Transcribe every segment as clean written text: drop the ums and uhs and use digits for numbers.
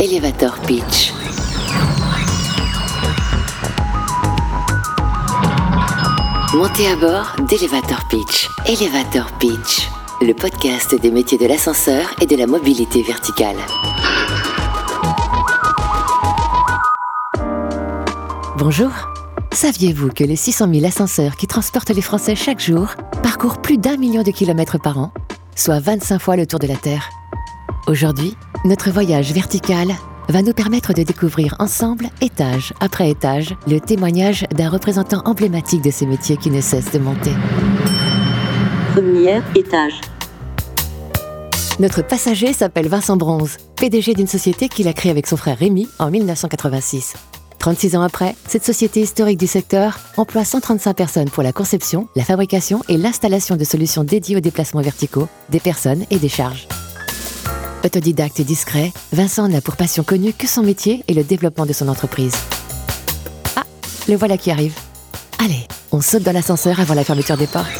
Elevator Pitch. Montez à bord d'Elevator Pitch. Elevator Pitch, le podcast des métiers de l'ascenseur et de la mobilité verticale. Bonjour. Saviez-vous que les 600 000 ascenseurs qui transportent les Français chaque jour parcourent plus d'1 million de kilomètres par an, soit 25 fois le tour de la Terre? Aujourd'hui, notre voyage vertical va nous permettre de découvrir ensemble, étage après étage, le témoignage d'un représentant emblématique de ces métiers qui ne cessent de monter. Premier étage. Notre passager s'appelle Vincent Bronze, PDG d'une société qu'il a créée avec son frère Rémi en 1986. 36 ans après, cette société historique du secteur emploie 135 personnes pour la conception, la fabrication et l'installation de solutions dédiées aux déplacements verticaux, des personnes et des charges. Autodidacte et discret, Vincent n'a pour passion connue que son métier et le développement de son entreprise. Ah, le voilà qui arrive. Allez, on saute dans l'ascenseur avant la fermeture des portes.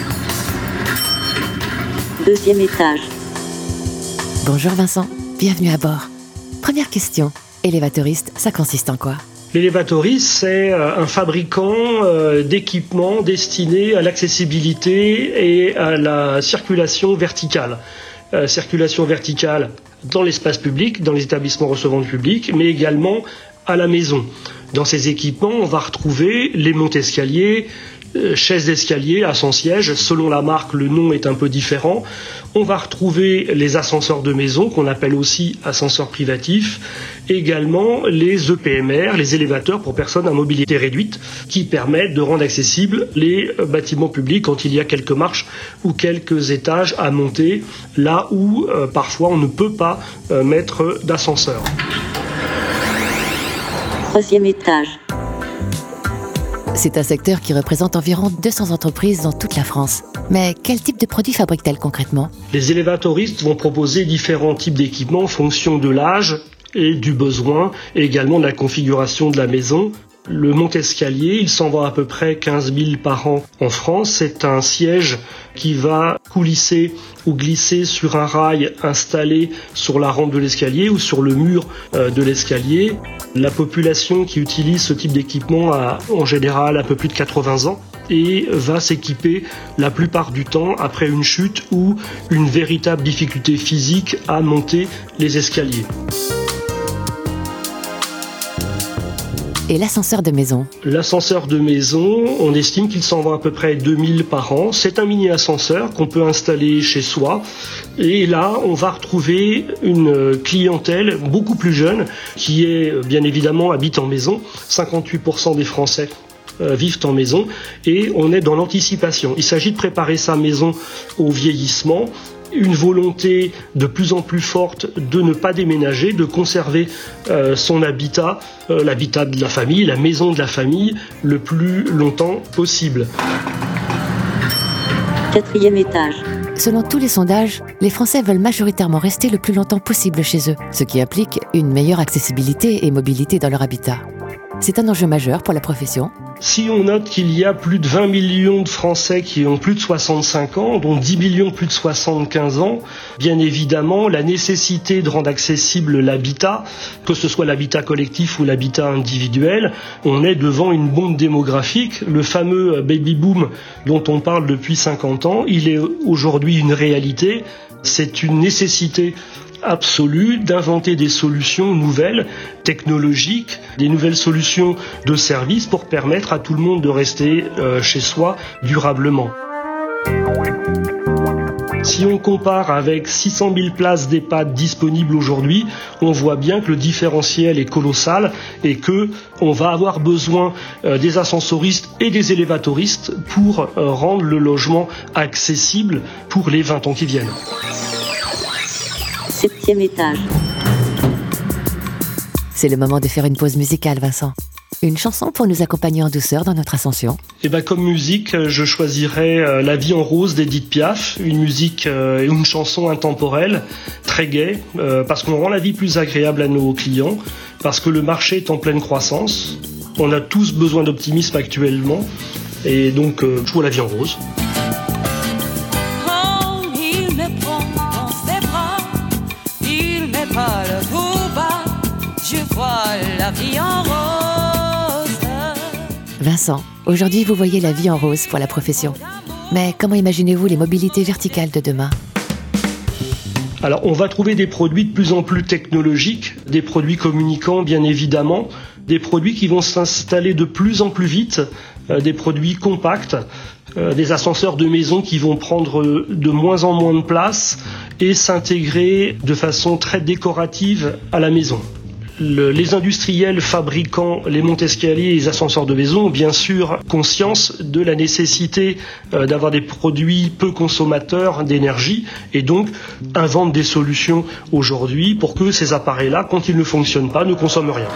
Deuxième étage. Bonjour Vincent, bienvenue à bord. Première question, élévatoriste, ça consiste en quoi ? L'élévatoriste, c'est un fabricant d'équipements destinés à l'accessibilité et à la circulation verticale. Circulation verticale dans l'espace public, dans les établissements recevant du public, mais également à la maison. Dans ces équipements, on va retrouver les monte-escaliers, chaises d'escalier à son siège. Selon la marque, le nom est un peu différent. On va retrouver les ascenseurs de maison, qu'on appelle aussi ascenseurs privatifs. Également les EPMR, les élévateurs pour personnes à mobilité réduite, qui permettent de rendre accessibles les bâtiments publics quand il y a quelques marches ou quelques étages à monter, là où parfois on ne peut pas mettre d'ascenseur. Troisième étage. C'est un secteur qui représente environ 200 entreprises dans toute la France. Mais quel type de produits fabrique-t-elle concrètement ? Les élévatoristes vont proposer différents types d'équipements en fonction de l'âge et du besoin, et également de la configuration de la maison. Le monte-escalier, il s'en vend à peu près 15 000 par an en France. C'est un siège qui va coulisser ou glisser sur un rail installé sur la rampe de l'escalier ou sur le mur de l'escalier. La population qui utilise ce type d'équipement a en général un peu plus de 80 ans et va s'équiper la plupart du temps après une chute ou une véritable difficulté physique à monter les escaliers. Et l'ascenseur de maison ? L'ascenseur de maison, on estime qu'il s'en vend à peu près 2000 par an. C'est un mini-ascenseur qu'on peut installer chez soi. Et là, on va retrouver une clientèle beaucoup plus jeune qui est bien évidemment habite en maison. 58% des Français vivent en maison et on est dans l'anticipation. Il s'agit de préparer sa maison au vieillissement. Une volonté de plus en plus forte de ne pas déménager, de conserver son habitat, l'habitat de la famille, la maison de la famille, le plus longtemps possible. Quatrième étage. Selon tous les sondages, les Français veulent majoritairement rester le plus longtemps possible chez eux, ce qui implique une meilleure accessibilité et mobilité dans leur habitat. C'est un enjeu majeur pour la profession. Si on note qu'il y a plus de 20 millions de Français qui ont plus de 65 ans, dont 10 millions plus de 75 ans, bien évidemment, la nécessité de rendre accessible l'habitat, que ce soit l'habitat collectif ou l'habitat individuel, on est devant une bombe démographique. Le fameux baby boom dont on parle depuis 50 ans, il est aujourd'hui une réalité. C'est une nécessité absolue d'inventer des solutions nouvelles, technologiques, des nouvelles solutions de services pour permettre à tout le monde de rester chez soi durablement. Si on compare avec 600 000 places d'EHPAD disponibles aujourd'hui, on voit bien que le différentiel est colossal et que on va avoir besoin des ascensoristes et des élévatoristes pour rendre le logement accessible pour les 20 ans qui viennent. Septième étage. C'est le moment de faire une pause musicale, Vincent. Une chanson pour nous accompagner en douceur dans notre ascension. Et comme musique, je choisirais La vie en rose d'Edith Piaf, une musique, une chanson intemporelle, très gaie, parce qu'on rend la vie plus agréable à nos clients, parce que le marché est en pleine croissance. On a tous besoin d'optimisme actuellement, et donc je joue La vie en rose. Pas le tout bas, vois la vie en rose. Vincent, aujourd'hui vous voyez la vie en rose pour la profession. Mais comment imaginez-vous les mobilités verticales de demain ? Alors, on va trouver des produits de plus en plus technologiques, des produits communicants bien évidemment, des produits qui vont s'installer de plus en plus vite, des produits compacts, des ascenseurs de maison qui vont prendre de moins en moins de place et s'intégrer de façon très décorative à la maison. Les industriels fabriquant les monte-escaliers et les ascenseurs de maison ont bien sûr conscience de la nécessité d'avoir des produits peu consommateurs d'énergie et donc inventent des solutions aujourd'hui pour que ces appareils-là, quand ils ne fonctionnent pas, ne consomment rien.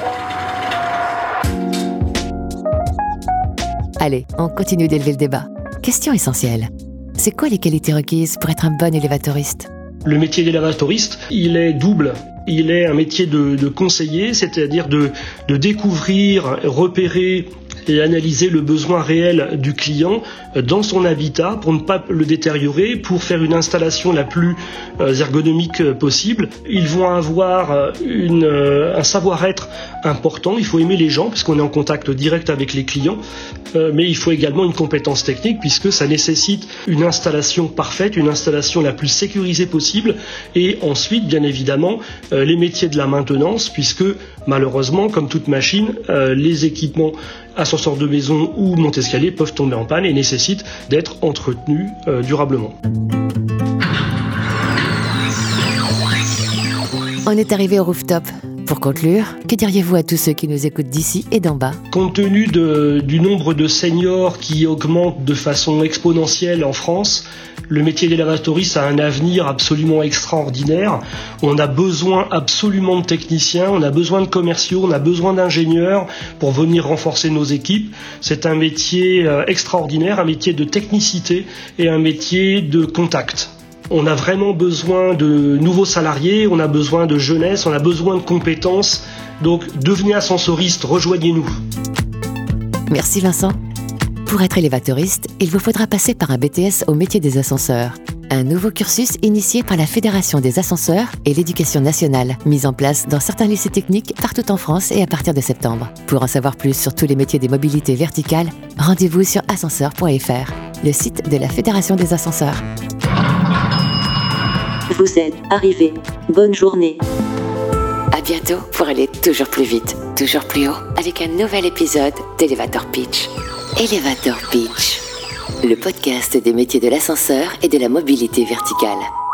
Allez, on continue d'élever le débat. Question essentielle. C'est quoi les qualités requises pour être un bon élévatoriste ? Le métier d'élévatoriste, il est double. Il est un métier de conseiller, c'est-à-dire de découvrir, repérer et analyser le besoin réel du client dans son habitat pour ne pas le détériorer, pour faire une installation la plus ergonomique possible. Ils vont avoir un savoir-être important, il faut aimer les gens puisqu'on est en contact direct avec les clients, mais il faut également une compétence technique puisque ça nécessite une installation parfaite, une installation la plus sécurisée possible et ensuite bien évidemment les métiers de la maintenance puisque malheureusement comme toute machine, les équipements ascenseurs de maison ou monte-escalier peuvent tomber en panne et nécessitent d'être entretenus durablement. On est arrivé au rooftop. Pour conclure, que diriez-vous à tous ceux qui nous écoutent d'ici et d'en bas ? Compte tenu du nombre de seniors qui augmente de façon exponentielle en France, le métier d'élévatoriste a un avenir absolument extraordinaire. On a besoin absolument de techniciens, on a besoin de commerciaux, on a besoin d'ingénieurs pour venir renforcer nos équipes. C'est un métier extraordinaire, un métier de technicité et un métier de contact. On a vraiment besoin de nouveaux salariés, on a besoin de jeunesse, on a besoin de compétences. Donc devenez ascensoriste, rejoignez-nous. Merci Vincent. Pour être élévatoriste, il vous faudra passer par un BTS au métier des ascenseurs. Un nouveau cursus initié par la Fédération des ascenseurs et l'Éducation nationale, mis en place dans certains lycées techniques partout en France et à partir de septembre. Pour en savoir plus sur tous les métiers des mobilités verticales, rendez-vous sur ascenseur.fr, le site de la Fédération des ascenseurs. Vous êtes arrivé. Bonne journée. À bientôt pour aller toujours plus vite, toujours plus haut, avec un nouvel épisode d'Elevator Pitch. Elevator Pitch, le podcast des métiers de l'ascenseur et de la mobilité verticale.